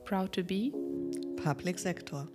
Proud to be Public Sector.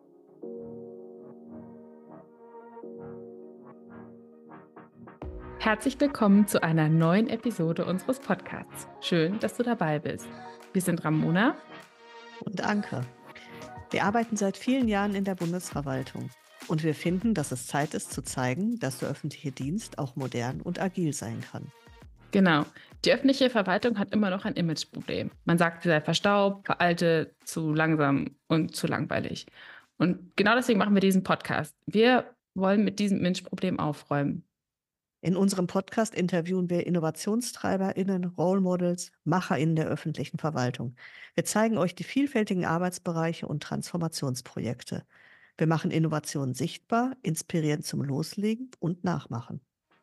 Herzlich willkommen zu einer neuen Episode unseres Podcasts. Schön, dass du dabei bist. Wir sind Ramona und Anke. Wir arbeiten seit vielen Jahren in der Bundesverwaltung. Und wir finden, dass es Zeit ist zu zeigen, dass der öffentliche Dienst auch modern und agil sein kann. Genau. Die öffentliche Verwaltung hat immer noch ein Imageproblem. Man sagt, sie sei verstaubt, veraltet, zu langsam und zu langweilig. Und genau deswegen machen wir diesen Podcast. Wir wollen mit diesem Imageproblem aufräumen. In unserem Podcast interviewen wir InnovationstreiberInnen, Role Models, MacherInnen der öffentlichen Verwaltung. Wir zeigen euch die vielfältigen Arbeitsbereiche und Transformationsprojekte. Wir machen Innovationen sichtbar, inspirieren zum Loslegen und Nachmachen.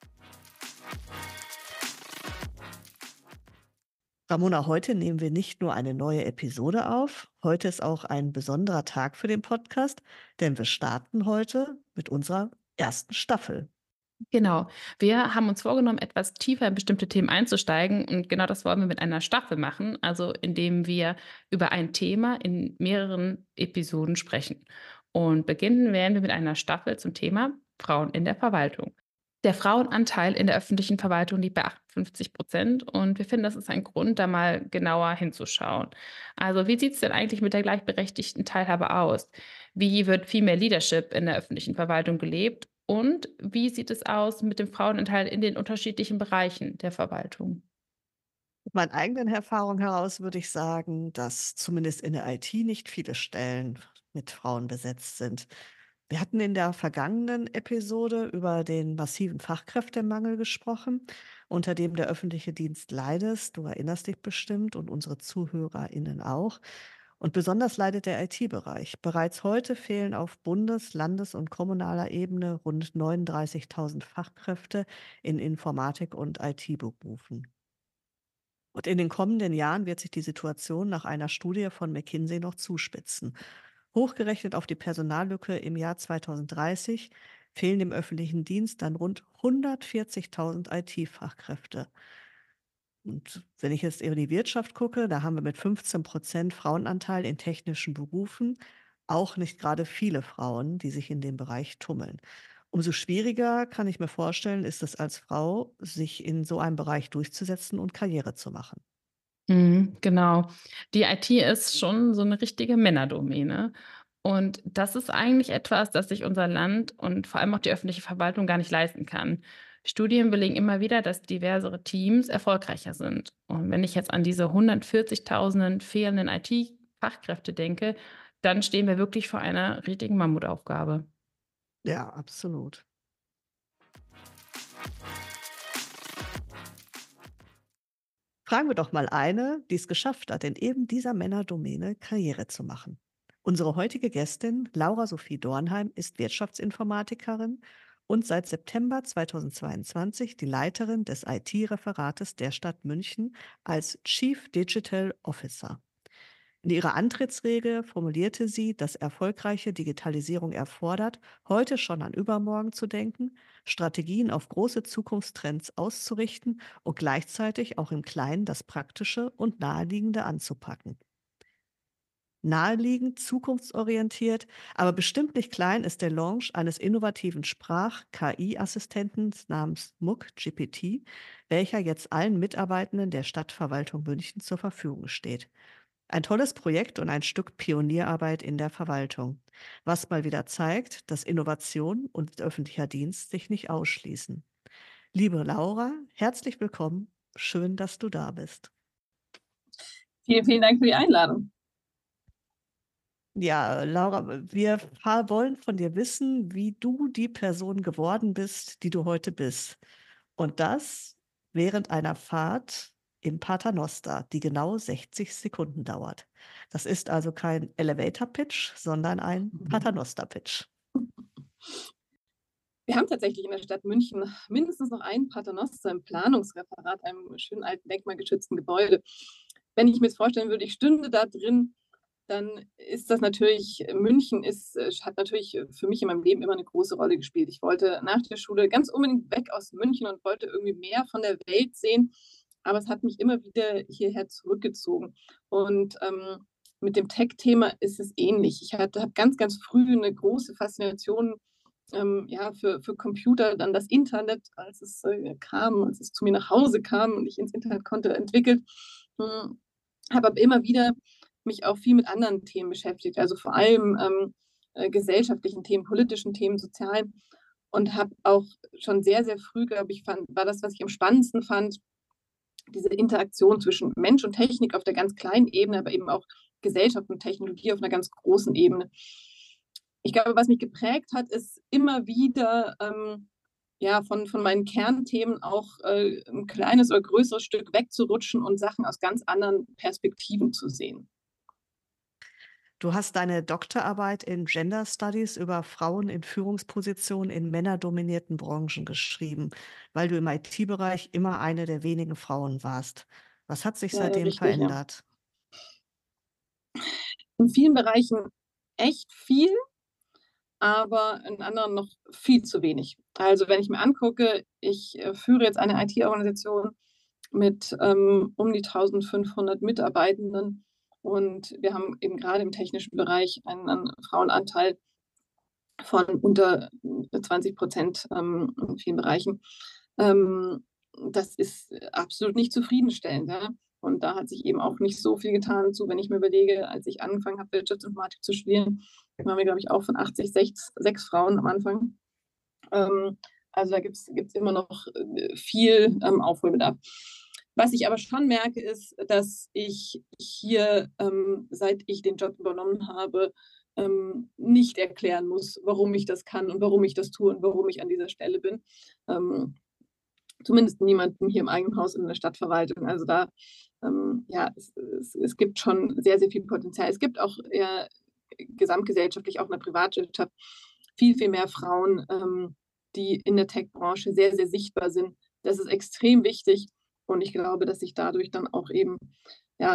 Ramona, heute nehmen wir nicht nur eine neue Episode auf, heute ist auch ein besonderer Tag für den Podcast, denn wir starten heute mit unserer ersten Staffel. Genau. Wir haben uns vorgenommen, etwas tiefer in bestimmte Themen einzusteigen und genau das wollen wir mit einer Staffel machen, also indem wir über ein Thema in mehreren Episoden sprechen. Und beginnen werden wir mit einer Staffel zum Thema Frauen in der Verwaltung. Der Frauenanteil in der öffentlichen Verwaltung liegt bei 58% und wir finden, das ist ein Grund, da mal genauer hinzuschauen. Also wie sieht es denn eigentlich mit der gleichberechtigten Teilhabe aus? Wie wird Female Leadership in der öffentlichen Verwaltung gelebt? Und wie sieht es aus mit dem Frauenanteil in den unterschiedlichen Bereichen der Verwaltung? Mit meinen eigenen Erfahrungen heraus würde ich sagen, dass zumindest in der IT nicht viele Stellen mit Frauen besetzt sind. Wir hatten in der vergangenen Episode über den massiven Fachkräftemangel gesprochen, unter dem der öffentliche Dienst leidet. Du erinnerst dich bestimmt und unsere ZuhörerInnen auch. Und besonders leidet der IT-Bereich. Bereits heute fehlen auf Bundes-, Landes- und kommunaler Ebene rund 39.000 Fachkräfte in Informatik und IT-Berufen. Und in den kommenden Jahren wird sich die Situation nach einer Studie von McKinsey noch zuspitzen. Hochgerechnet auf die Personallücke im Jahr 2030 fehlen im öffentlichen Dienst dann rund 140.000 IT-Fachkräfte. Und wenn ich jetzt in die Wirtschaft gucke, da haben wir mit 15% Frauenanteil in technischen Berufen auch nicht gerade viele Frauen, die sich in dem Bereich tummeln. Umso schwieriger, kann ich mir vorstellen, ist es als Frau, sich in so einem Bereich durchzusetzen und Karriere zu machen. Genau. Die IT ist schon so eine richtige Männerdomäne. Und das ist eigentlich etwas, das sich unser Land und vor allem auch die öffentliche Verwaltung gar nicht leisten kann. Studien belegen immer wieder, dass diversere Teams erfolgreicher sind. Und wenn ich jetzt an diese 140.000 fehlenden IT-Fachkräfte denke, dann stehen wir wirklich vor einer richtigen Mammutaufgabe. Ja, absolut. Fragen wir doch mal eine, die es geschafft hat, in eben dieser Männerdomäne Karriere zu machen. Unsere heutige Gästin, Laura Sophie Dornheim, ist Wirtschaftsinformatikerin und seit September 2022 die Leiterin des IT-Referates der Stadt München als Chief Digital Officer. In ihrer Antrittsrede formulierte sie, dass erfolgreiche Digitalisierung erfordert, heute schon an übermorgen zu denken, Strategien auf große Zukunftstrends auszurichten und gleichzeitig auch im Kleinen das Praktische und Naheliegende anzupacken. Naheliegend, zukunftsorientiert, aber bestimmt nicht klein ist der Launch eines innovativen Sprach-KI-Assistenten namens MUK GPT, welcher jetzt allen Mitarbeitenden der Stadtverwaltung München zur Verfügung steht. Ein tolles Projekt und ein Stück Pionierarbeit in der Verwaltung, was mal wieder zeigt, dass Innovation und öffentlicher Dienst sich nicht ausschließen. Liebe Laura, herzlich willkommen. Schön, dass du da bist. Vielen, vielen Dank für die Einladung. Ja, Laura, wir wollen von dir wissen, wie du die Person geworden bist, die du heute bist. Und das während einer Fahrt im Paternoster, die genau 60 Sekunden dauert. Das ist also kein Elevator-Pitch, sondern ein Paternoster-Pitch. Wir haben tatsächlich in der Stadt München mindestens noch einen Paternoster im Planungsreferat, einem schönen alten denkmalgeschützten Gebäude. Wenn ich mir jetzt vorstellen würde, ich stünde da drin, dann ist das natürlich, hat natürlich für mich in meinem Leben immer eine große Rolle gespielt. Ich wollte nach der Schule ganz unbedingt weg aus München und wollte irgendwie mehr von der Welt sehen, aber es hat mich immer wieder hierher zurückgezogen. Und mit dem Tech-Thema ist es ähnlich. Ich habe ganz, ganz früh eine große Faszination ja, für Computer, dann das Internet, als es kam, als es zu mir nach Hause kam und ich ins Internet konnte, entwickelt. Habe aber immer wieder mich auch viel mit anderen Themen beschäftigt, also vor allem gesellschaftlichen Themen, politischen Themen, sozialen, und habe auch schon sehr, sehr früh, glaube ich, war das, was ich am spannendsten fand, diese Interaktion zwischen Mensch und Technik auf der ganz kleinen Ebene, aber eben auch Gesellschaft und Technologie auf einer ganz großen Ebene. Ich glaube, was mich geprägt hat, ist immer wieder ja, von meinen Kernthemen auch ein kleines oder größeres Stück wegzurutschen und Sachen aus ganz anderen Perspektiven zu sehen. Du hast deine Doktorarbeit in Gender Studies über Frauen in Führungspositionen in männerdominierten Branchen geschrieben, weil du im IT-Bereich immer eine der wenigen Frauen warst. Was hat sich Leider seitdem richtig, ja. verändert? In vielen Bereichen echt viel, aber in anderen noch viel zu wenig. Also wenn ich mir angucke, ich führe jetzt eine IT-Organisation mit um die 1500 Mitarbeitenden und wir haben eben gerade im technischen Bereich einen Frauenanteil von unter 20% in vielen Bereichen. Ähm, Das ist absolut nicht zufriedenstellend. Ja? Und da hat sich eben auch nicht so viel getan dazu, wenn ich mir überlege, als ich angefangen habe, Wirtschaftsinformatik zu studieren, waren wir, glaube ich, auch von 80, 6 Frauen am Anfang. Also da gibt es immer noch viel Aufholbedarf. Was ich aber schon merke, ist, dass ich hier, seit ich den Job übernommen habe, nicht erklären muss, warum ich das kann und warum ich das tue und warum ich an dieser Stelle bin. Zumindest niemanden hier im eigenen Haus in der Stadtverwaltung. Also da, ja, es gibt schon sehr, sehr viel Potenzial. Es gibt auch gesamtgesellschaftlich, auch in der Privatwirtschaft, viel, viel mehr Frauen, die in der Tech-Branche sehr, sehr sichtbar sind. Das ist extrem wichtig und ich glaube, dass sich dadurch dann auch eben ja,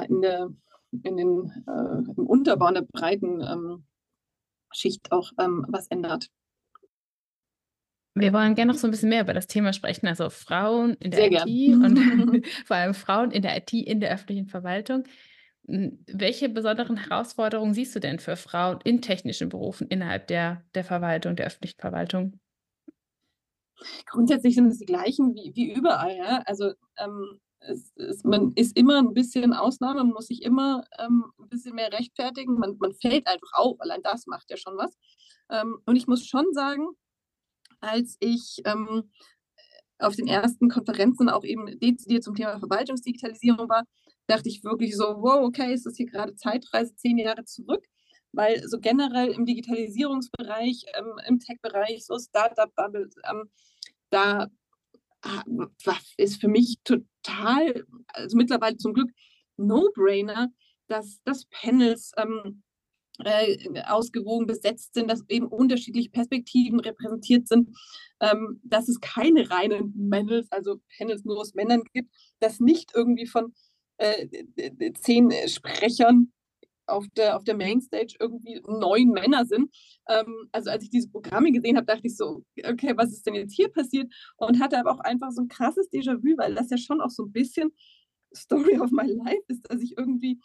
im Unterbau, in der breiten Schicht auch was ändert. Wir wollen gerne noch so ein bisschen mehr über das Thema sprechen, also Frauen in der Sehr IT und gern. vor allem Frauen in der IT in der öffentlichen Verwaltung. Welche besonderen Herausforderungen siehst du denn für Frauen in technischen Berufen innerhalb der Verwaltung, der öffentlichen Verwaltung? Grundsätzlich sind es die gleichen wie überall. Ja? Also man ist immer ein bisschen Ausnahme, man muss sich immer ein bisschen mehr rechtfertigen. Man fällt einfach auf, allein das macht ja schon was. Und ich muss schon sagen, als ich auf den ersten Konferenzen auch eben dezidiert zum Thema Verwaltungsdigitalisierung war, dachte ich wirklich so, wow, okay, ist das hier gerade Zeitreise 10 Jahre zurück? Weil so generell im Digitalisierungsbereich, im Tech-Bereich, so Startup-Bubble, da ist für mich total, also mittlerweile zum Glück No-Brainer, dass Panels ausgewogen besetzt sind, dass eben unterschiedliche Perspektiven repräsentiert sind, dass es keine reinen Panels nur aus Männern gibt, dass nicht irgendwie von 10 Sprechern auf der Mainstage irgendwie 9 Männer sind. Also als ich diese Programme gesehen habe, dachte ich so, okay, was ist denn jetzt hier passiert? Und hatte aber auch einfach so ein krasses Déjà-vu, weil das ja schon auch so ein bisschen Story of my life ist, dass ich irgendwie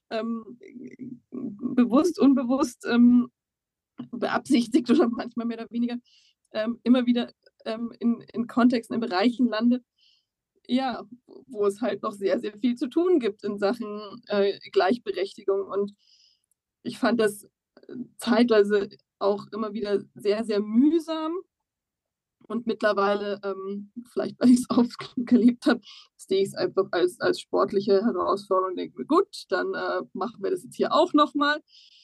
bewusst, unbewusst, beabsichtigt oder manchmal mehr oder weniger immer wieder in Kontexten, in Bereichen lande, ja, wo es halt noch sehr, sehr viel zu tun gibt in Sachen Gleichberechtigung. Und ich fand das zeitweise auch immer wieder sehr, sehr mühsam. Und mittlerweile, vielleicht weil ich es oft gelebt habe, sehe ich es einfach als sportliche Herausforderung und denke mir, gut, dann machen wir das jetzt hier auch nochmal.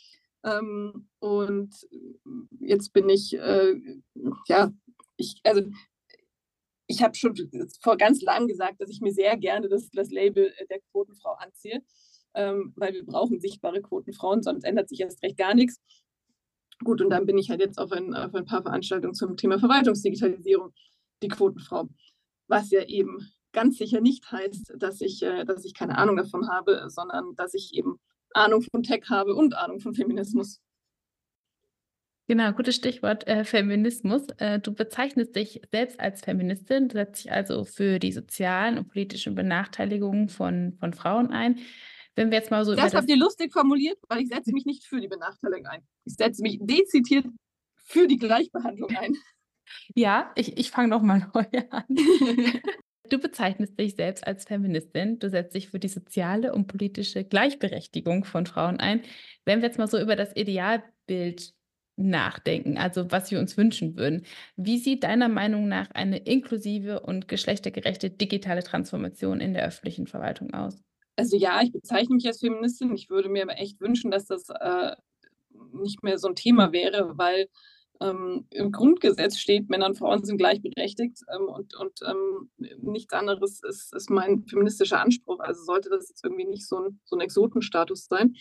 Und jetzt bin ich, ja, also ich habe schon vor ganz langem gesagt, dass ich mir sehr gerne das Label der Quotenfrau anziehe, weil wir brauchen sichtbare Quotenfrauen, sonst ändert sich erst recht gar nichts. Gut, und dann bin ich halt jetzt auf ein paar Veranstaltungen zum Thema Verwaltungsdigitalisierung, die Quotenfrau. Was ja eben ganz sicher nicht heißt, dass ich keine Ahnung davon habe, sondern dass ich eben Ahnung von Tech habe und Ahnung von Feminismus. Genau, gutes Stichwort, Feminismus. Du bezeichnest dich selbst als Feministin, du setzt dich also für die sozialen und politischen Benachteiligungen von Frauen ein. Wenn wir jetzt mal so über Das das... habt ihr lustig formuliert, weil ich setze mich nicht für die Benachteiligung ein. Ich setze mich dezidiert für die Gleichbehandlung ein. Ja, ich fange noch mal neu an. Du bezeichnest dich selbst als Feministin. Du setzt dich für die soziale und politische Gleichberechtigung von Frauen ein. Wenn wir jetzt mal so über das Idealbild nachdenken, also was wir uns wünschen würden, wie sieht deiner Meinung nach eine inklusive und geschlechtergerechte digitale Transformation in der öffentlichen Verwaltung aus? Also ja, ich bezeichne mich als Feministin. Ich würde mir aber echt wünschen, dass das nicht mehr so ein Thema wäre, weil im Grundgesetz steht, Männer und Frauen sind gleichberechtigt und nichts anderes ist mein feministischer Anspruch. Also sollte das jetzt irgendwie nicht so ein Exotenstatus sein.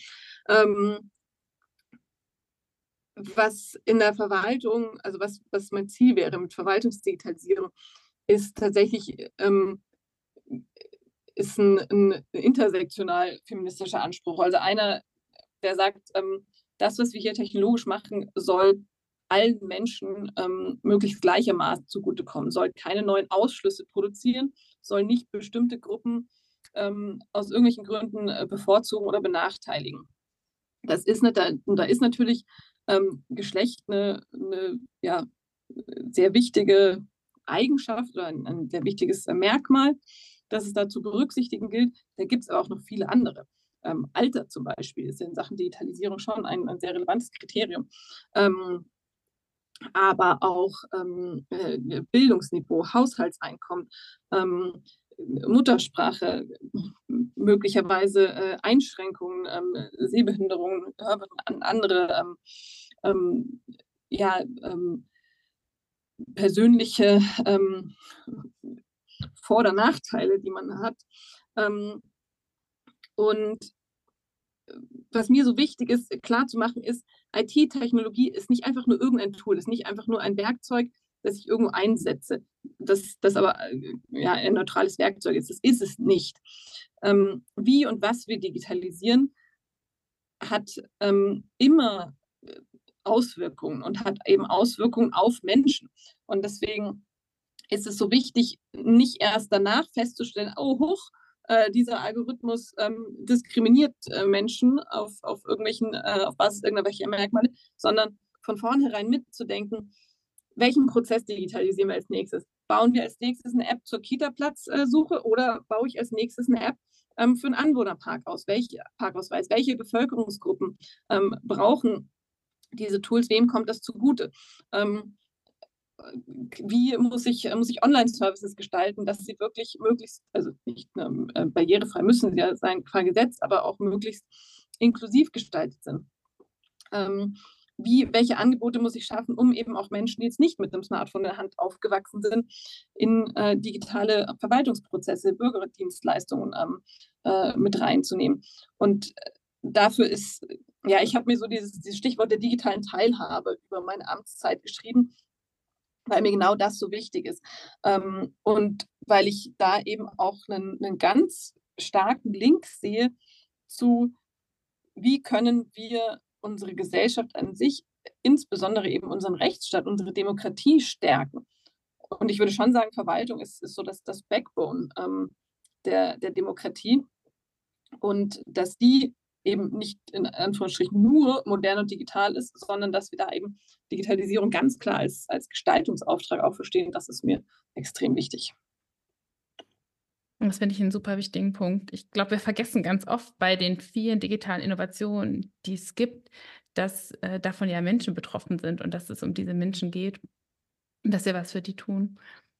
Was in der Verwaltung, also was mein Ziel wäre mit Verwaltungsdigitalisierung, ist tatsächlich ist ein intersektional feministischer Anspruch. Also einer, der sagt, das, was wir hier technologisch machen, soll allen Menschen möglichst gleichermaßen zugutekommen, soll keine neuen Ausschlüsse produzieren, soll nicht bestimmte Gruppen aus irgendwelchen Gründen bevorzugen oder benachteiligen. Das ist nicht, da ist natürlich Geschlecht eine ja, sehr wichtige Eigenschaft oder ein sehr wichtiges Merkmal, das es da zu berücksichtigen gilt. Da gibt es aber auch noch viele andere. Alter zum Beispiel ist in Sachen Digitalisierung schon ein sehr relevantes Kriterium. Aber auch Bildungsniveau, Haushaltseinkommen, Muttersprache, möglicherweise Einschränkungen, Sehbehinderungen, andere ja, persönliche Vor- oder Nachteile, die man hat. Und was mir so wichtig ist, klar zu machen, ist, IT-Technologie ist nicht einfach nur irgendein Tool, ist nicht einfach nur ein Werkzeug, das ich irgendwo einsetze, das aber ja, ein neutrales Werkzeug ist. Das ist es nicht. Wie und was wir digitalisieren, hat immer Auswirkungen und hat eben Auswirkungen auf Menschen. Und deswegen ist es so wichtig, nicht erst danach festzustellen, oh, hoch, dieser Algorithmus diskriminiert Menschen auf Basis irgendwelcher Merkmale, sondern von vornherein mitzudenken, welchen Prozess digitalisieren wir als nächstes? Bauen wir als nächstes eine App zur Kita-Platzsuche oder baue ich als nächstes eine App für einen Anwohnerparkausweis? Welche Bevölkerungsgruppen brauchen diese Tools? Wem kommt das zugute? Wie muss ich Online-Services gestalten, dass sie wirklich möglichst, also nicht barrierefrei müssen sie ja sein, qua Gesetz, aber auch möglichst inklusiv gestaltet sind. Welche Angebote muss ich schaffen, um eben auch Menschen, die jetzt nicht mit einem Smartphone in der Hand aufgewachsen sind, in digitale Verwaltungsprozesse, Bürgerdienstleistungen mit reinzunehmen. Und dafür ist, ja, ich habe mir so dieses Stichwort der digitalen Teilhabe über meine Amtszeit geschrieben, weil mir genau das so wichtig ist. Und weil ich da eben auch einen ganz starken Link sehe zu, wie können wir unsere Gesellschaft an sich, insbesondere eben unseren Rechtsstaat, unsere Demokratie stärken. Und ich würde schon sagen, Verwaltung ist so das Backbone der Demokratie. Und dass die eben nicht in Anführungsstrichen nur modern und digital ist, sondern dass wir da eben Digitalisierung ganz klar als Gestaltungsauftrag auch verstehen, das ist mir extrem wichtig. Das finde ich einen super wichtigen Punkt. Ich glaube, wir vergessen ganz oft bei den vielen digitalen Innovationen, die es gibt, dass davon ja Menschen betroffen sind und dass es um diese Menschen geht und dass wir was für die tun.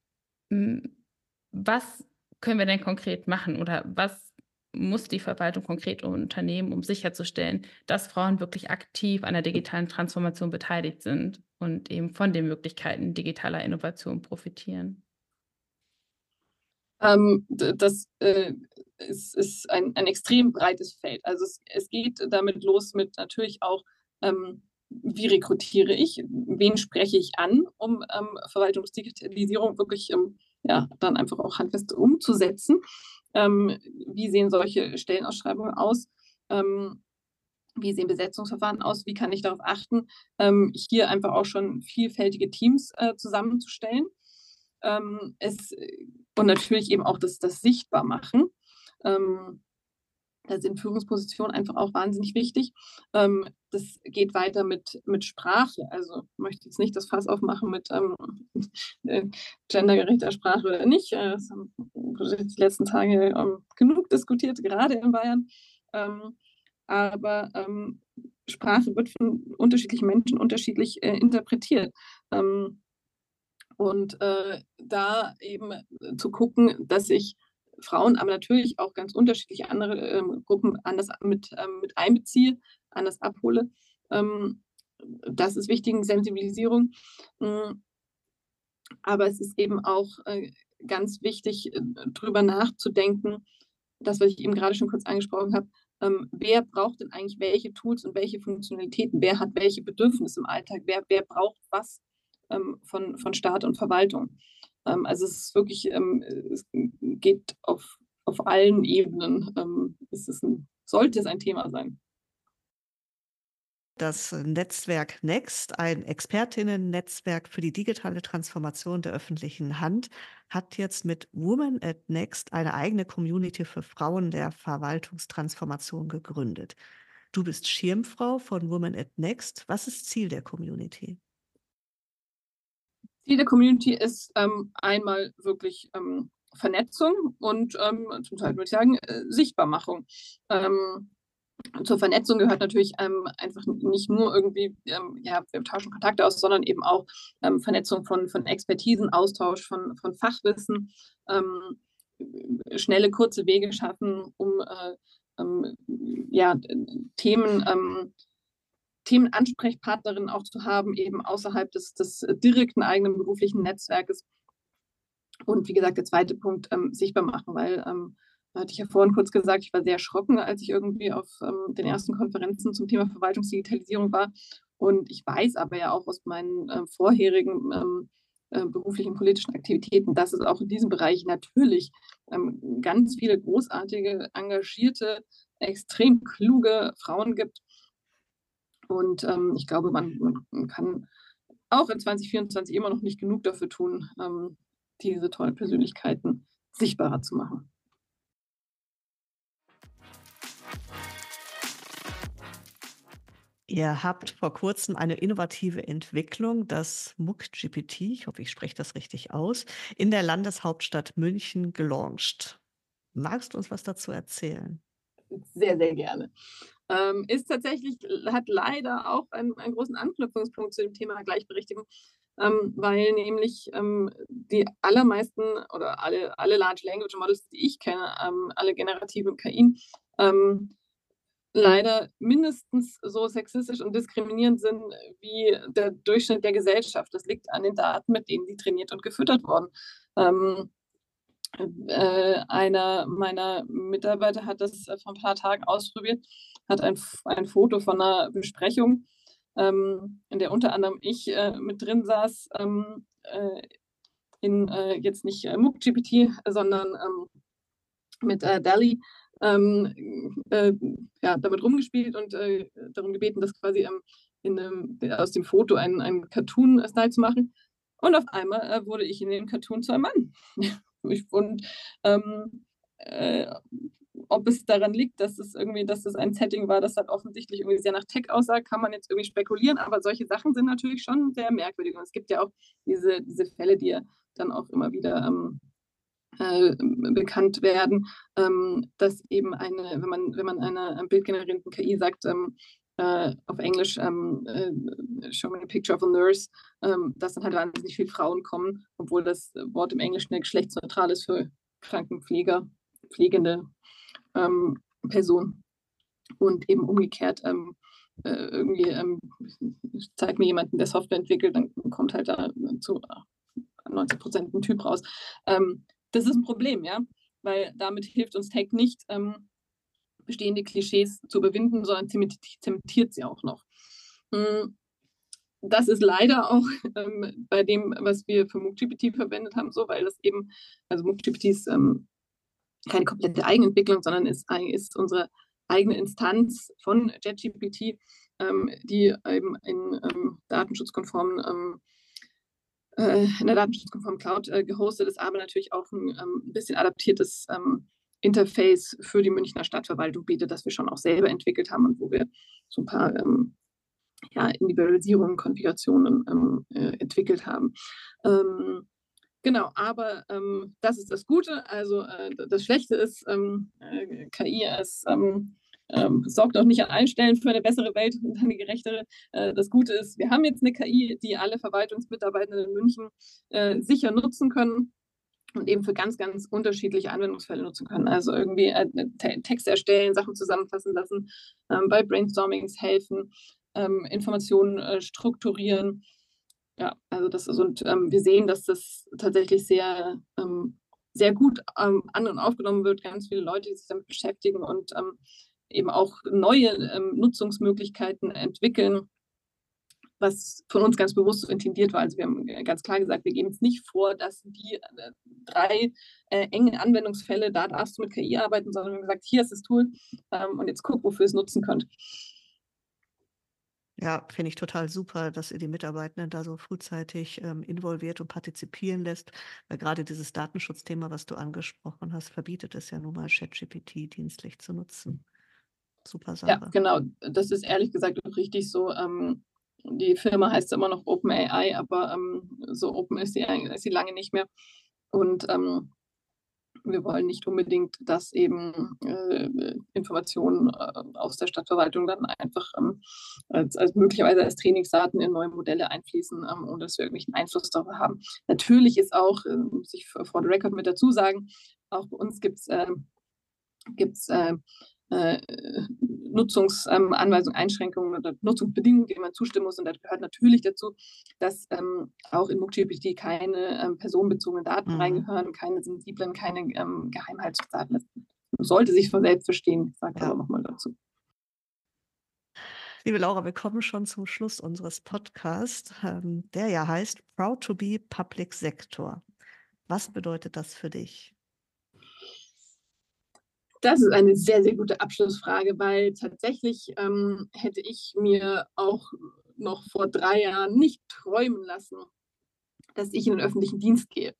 Was können wir denn konkret machen oder was muss die Verwaltung konkret unternehmen, um sicherzustellen, dass Frauen wirklich aktiv an der digitalen Transformation beteiligt sind und eben von den Möglichkeiten digitaler Innovation profitieren? Das ist ein extrem breites Feld. Also es geht damit los mit natürlich auch, wie rekrutiere ich, wen spreche ich an, um Verwaltungsdigitalisierung wirklich ja, dann einfach auch handfest umzusetzen. Wie sehen solche Stellenausschreibungen aus? Wie sehen Besetzungsverfahren aus? Wie kann ich darauf achten, hier einfach auch schon vielfältige Teams zusammenzustellen? Und natürlich eben auch das Sichtbarmachen. Da sind Führungspositionen einfach auch wahnsinnig wichtig. Das geht weiter mit Sprache. Also ich möchte jetzt nicht das Fass aufmachen mit äh, gendergerechter Sprache oder nicht. Das wurde jetzt die letzten Tage genug diskutiert, gerade in Bayern. Ähm, aber Sprache wird von unterschiedlichen Menschen unterschiedlich interpretiert. Ähm, und da eben zu gucken, dass ich Frauen, aber natürlich auch ganz unterschiedliche andere Gruppen anders mit einbeziehe, anders abhole. Ähm, Das ist wichtig, eine Sensibilisierung. Mm, Aber es ist eben auch ganz wichtig, drüber nachzudenken, das, was ich eben gerade schon kurz angesprochen habe, wer braucht denn eigentlich welche Tools und welche Funktionalitäten? Wer hat welche Bedürfnisse im Alltag? Wer braucht was von Staat und Verwaltung? Also es ist wirklich, es geht auf allen Ebenen, sollte es ein Thema sein. Das Netzwerk Next, ein Expertinnen-Netzwerk für die digitale Transformation der öffentlichen Hand, hat jetzt mit Women at Next eine eigene Community für Frauen der Verwaltungstransformation gegründet. Du bist Schirmfrau von Women at Next. Was ist Ziel der Community? Ziel der Community ist einmal wirklich Vernetzung und zum Teil würde ich sagen Sichtbarmachung. Ähm, Zur Vernetzung gehört natürlich einfach nicht nur irgendwie, ja, wir tauschen Kontakte aus, sondern eben auch Vernetzung von Expertisen, Austausch von Fachwissen, ähm, schnelle, kurze Wege schaffen, um ja, Themen, Themenansprechpartnerinnen auch zu haben, eben außerhalb des direkten eigenen beruflichen Netzwerkes. Und wie gesagt, der zweite Punkt, sichtbar machen, weil hatte ich ja vorhin kurz gesagt, ich war sehr erschrocken, als ich irgendwie auf den ersten Konferenzen zum Thema Verwaltungsdigitalisierung war. Und ich weiß aber ja auch aus meinen vorherigen beruflichen politischen Aktivitäten, dass es auch in diesem Bereich natürlich ganz viele großartige, engagierte, extrem kluge Frauen gibt. Und ich glaube, man kann auch in 2024 immer noch nicht genug dafür tun, diese tollen Persönlichkeiten sichtbarer zu machen. Ihr habt vor kurzem eine innovative Entwicklung, das MOOC-GPT, ich hoffe, ich spreche das richtig aus, in der Landeshauptstadt München gelauncht. Magst du uns was dazu erzählen? Sehr, sehr gerne. Ist tatsächlich, hat leider auch einen großen Anknüpfungspunkt zu dem Thema Gleichberechtigung, weil nämlich die allermeisten oder alle Large Language Models, die ich kenne, alle generativen KI, leider mindestens so sexistisch und diskriminierend sind wie der Durchschnitt der Gesellschaft. Das liegt an den Daten, mit denen sie trainiert und gefüttert wurden. Ähm, Einer meiner Mitarbeiter hat das vor ein paar Tagen ausprobiert, hat ein Foto von einer Besprechung, in der unter anderem ich mit drin saß, in jetzt nicht MOOC-GPT, sondern mit DALL-E, ja, damit rumgespielt und darum gebeten, das quasi aus dem Foto einen Cartoon-Style zu machen. Und auf einmal wurde ich in dem Cartoon zu einem Mann. Und ähm, äh, ob es daran liegt, dass es ein Setting war, das halt offensichtlich irgendwie sehr nach Tech aussah, kann man jetzt irgendwie spekulieren, aber solche Sachen sind natürlich schon sehr merkwürdig. Und es gibt ja auch diese Fälle, die ja dann auch immer wieder bekannt werden, dass eben wenn man einer bildgenerierenden KI sagt, auf Englisch, show me a picture of a nurse, dass dann halt wahnsinnig viele Frauen kommen, obwohl das Wort im Englischen ja geschlechtsneutral ist für Krankenpfleger, pflegende Person. Und eben umgekehrt, irgendwie zeig mir jemanden, der Software entwickelt, dann kommt halt da zu 90% ein Typ raus. Das ist ein Problem, ja, weil damit hilft uns Tech nicht, bestehende Klischees zu überwinden, sondern zementiert sie auch noch. Das ist leider auch bei dem, was wir für MOOC-GPT verwendet haben, so, weil das eben, also MOOC-GPT ist keine komplette Eigenentwicklung, sondern ist unsere eigene Instanz von JetGPT, die eben in datenschutzkonformen in der datenschutzkonformen Cloud gehostet ist, aber natürlich auch ein bisschen adaptiertes Interface für die Münchner Stadtverwaltung bietet, das wir schon auch selber entwickelt haben und wo wir so ein paar Individualisierungen, Konfigurationen entwickelt haben. Genau, aber das ist das Gute. Also das Schlechte ist, KI sorgt auch nicht an allen Stellen für eine bessere Welt und eine gerechtere. Das Gute ist, wir haben jetzt eine KI, die alle Verwaltungsmitarbeitenden in München sicher nutzen können und eben für ganz, ganz unterschiedliche Anwendungsfälle nutzen können. Also irgendwie Texte erstellen, Sachen zusammenfassen lassen, bei Brainstormings helfen, Informationen strukturieren. Ja, also das ist, und wir sehen, dass das tatsächlich sehr, sehr gut an und aufgenommen wird. Ganz viele Leute, die sich damit beschäftigen und eben auch neue Nutzungsmöglichkeiten entwickeln, was von uns ganz bewusst so intendiert war. Also wir haben ganz klar gesagt, wir geben es nicht vor, dass die 3 engen Anwendungsfälle, da darfst du mit KI arbeiten, sondern wir haben gesagt, hier ist das Tool und jetzt guck, wofür ihr es nutzen könnt. Ja, finde ich total super, dass ihr die Mitarbeitenden da so frühzeitig involviert und partizipieren lässt. Weil gerade dieses Datenschutzthema, was du angesprochen hast, verbietet es ja nun mal, ChatGPT dienstlich zu nutzen. Super Ja, Sache. genau. Das ist ehrlich gesagt auch richtig so. Die Firma heißt immer noch OpenAI, aber so open ist sie lange nicht mehr. Und wir wollen nicht unbedingt, dass eben Informationen aus der Stadtverwaltung dann einfach möglicherweise als Trainingsdaten in neue Modelle einfließen, ohne dass wir irgendwelchen Einfluss darauf haben. Natürlich ist auch, muss ich for the record mit dazu sagen, auch bei uns gibt es Nutzungsanweisungen, Einschränkungen oder Nutzungsbedingungen, denen man zustimmen muss. Und da gehört natürlich dazu, dass auch in MOOC-GPT keine personenbezogenen Daten reingehören, keine sensiblen, keine Geheimhaltungsdaten. Das sollte sich von selbst verstehen, ich sage aber nochmal dazu. Liebe Laura, wir kommen schon zum Schluss unseres Podcasts, der ja heißt Proud to be Public Sector. Was bedeutet das für dich? Das ist eine sehr, sehr gute Abschlussfrage, weil tatsächlich hätte ich mir auch noch vor 3 Jahren nicht träumen lassen, dass ich in den öffentlichen Dienst gehe.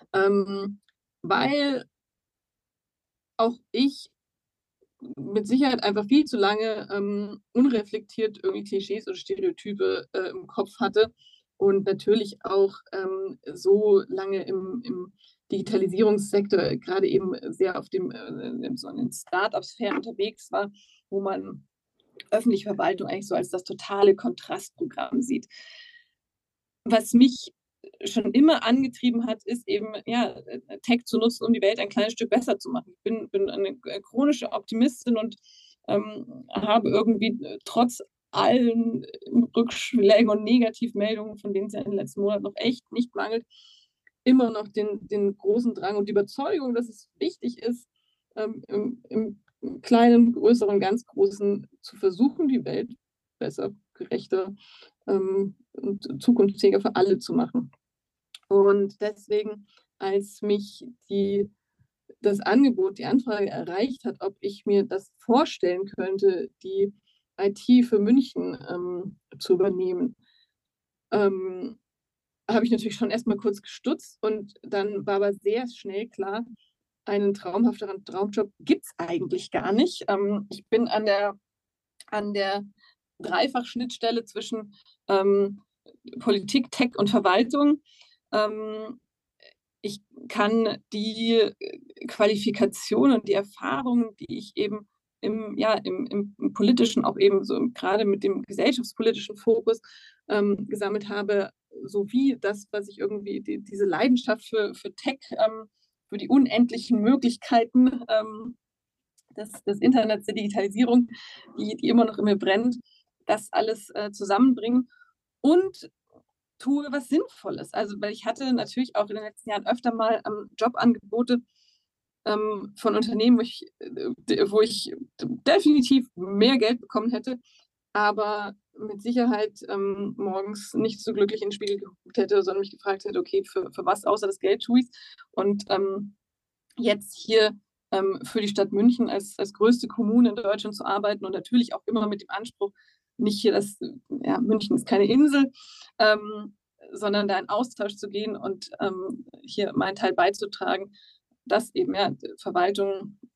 Weil auch ich mit Sicherheit einfach viel zu lange unreflektiert irgendwie Klischees oder Stereotype im Kopf hatte und natürlich auch so lange im Digitalisierungssektor gerade eben sehr auf dem so in den Start-up-Sphären unterwegs war, wo man öffentliche Verwaltung eigentlich so als das totale Kontrastprogramm sieht. Was mich schon immer angetrieben hat, ist eben, ja, Tech zu nutzen, um die Welt ein kleines Stück besser zu machen. Ich bin eine chronische Optimistin und habe irgendwie trotz allen Rückschlägen und Negativmeldungen, von denen es ja in den letzten Monaten noch echt nicht mangelt, immer noch den großen Drang und die Überzeugung, dass es wichtig ist, im Kleinen, Größeren, ganz Großen zu versuchen, die Welt besser, gerechter und zukunftsfähiger für alle zu machen. Und deswegen, als mich das Angebot, die Anfrage erreicht hat, ob ich mir das vorstellen könnte, die IT für München zu übernehmen, habe ich natürlich schon erstmal kurz gestutzt und dann war aber sehr schnell klar, einen traumhafteren Traumjob gibt es eigentlich gar nicht. Ich bin an der Dreifachschnittstelle zwischen Politik, Tech und Verwaltung. Ich kann die Qualifikationen und die Erfahrungen, die ich eben im politischen, auch eben so gerade mit dem gesellschaftspolitischen Fokus gesammelt habe, sowie das, was ich irgendwie, diese Leidenschaft für Tech, für die unendlichen Möglichkeiten des Internets, der Digitalisierung, die immer noch in mir brennt, das alles zusammenbringen und tue was Sinnvolles. Also, weil ich hatte natürlich auch in den letzten Jahren öfter mal Jobangebote von Unternehmen, wo ich definitiv mehr Geld bekommen hätte, aber mit Sicherheit morgens nicht so glücklich in den Spiegel geguckt hätte, sondern mich gefragt hätte, okay, für was außer das Geld tue ich es? Und jetzt hier für die Stadt München als größte Kommune in Deutschland zu arbeiten und natürlich auch immer mit dem Anspruch, nicht hier München ist keine Insel, sondern da in Austausch zu gehen und hier meinen Teil beizutragen, dass eben Verwaltung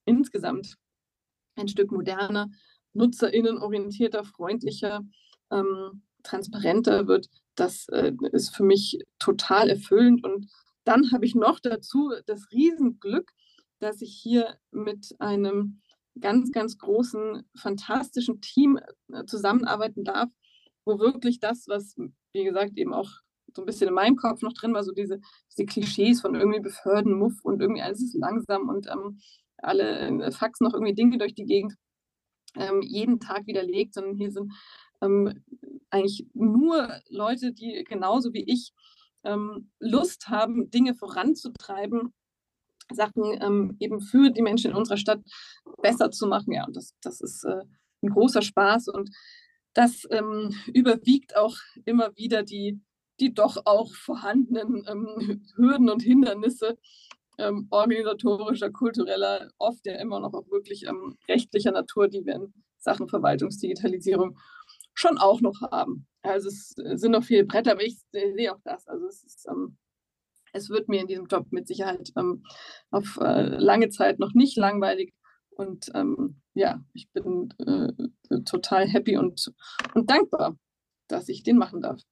insgesamt ein Stück moderner, nutzerinnenorientierter, freundlicher, transparenter wird, das ist für mich total erfüllend. Und dann habe ich noch dazu das Riesenglück, dass ich hier mit einem ganz, ganz großen, fantastischen Team zusammenarbeiten darf, wo wirklich das, was, wie gesagt, eben auch so ein bisschen in meinem Kopf noch drin war, so diese Klischees von irgendwie Behörden, Muff und irgendwie alles ist langsam und alle faxen noch irgendwie Dinge durch die Gegend, jeden Tag widerlegt, sondern hier sind eigentlich nur Leute, die genauso wie ich Lust haben, Dinge voranzutreiben, Sachen eben für die Menschen in unserer Stadt besser zu machen. Ja, und das ist ein großer Spaß und das überwiegt auch immer wieder die doch auch vorhandenen Hürden und Hindernisse organisatorischer, kultureller, oft ja immer noch auch wirklich rechtlicher Natur, die wir in Sachen Verwaltungsdigitalisierung schon auch noch haben. Also es sind noch viele Bretter, aber ich sehe auch das. Also es wird mir in diesem Job mit Sicherheit auf lange Zeit noch nicht langweilig. Und ja, ich bin total happy und dankbar, dass ich den machen darf.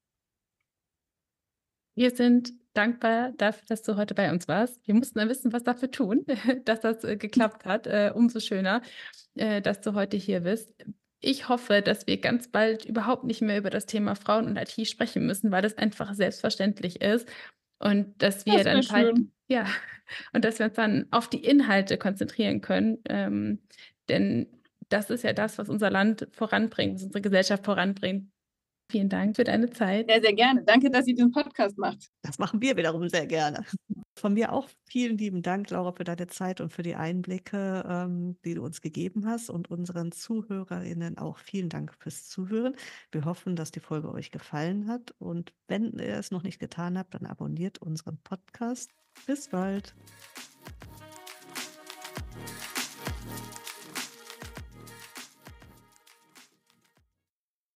Wir sind dankbar dafür, dass du heute bei uns warst. Wir mussten dann wissen, was dafür tun, dass das geklappt hat. Umso schöner, dass du heute hier bist. Ich hoffe, dass wir ganz bald überhaupt nicht mehr über das Thema Frauen und IT sprechen müssen, weil das einfach selbstverständlich ist. Und dass wir Das wäre dann bald, schön. ja, und dass wir uns dann auf die Inhalte konzentrieren können. Denn das ist ja das, was unser Land voranbringt, was unsere Gesellschaft voranbringt. Vielen Dank für deine Zeit. Sehr, sehr gerne. Danke, dass ihr diesen Podcast macht. Das machen wir wiederum sehr gerne. Von mir auch vielen lieben Dank, Laura, für deine Zeit und für die Einblicke, die du uns gegeben hast und unseren ZuhörerInnen auch vielen Dank fürs Zuhören. Wir hoffen, dass die Folge euch gefallen hat und wenn ihr es noch nicht getan habt, dann abonniert unseren Podcast. Bis bald.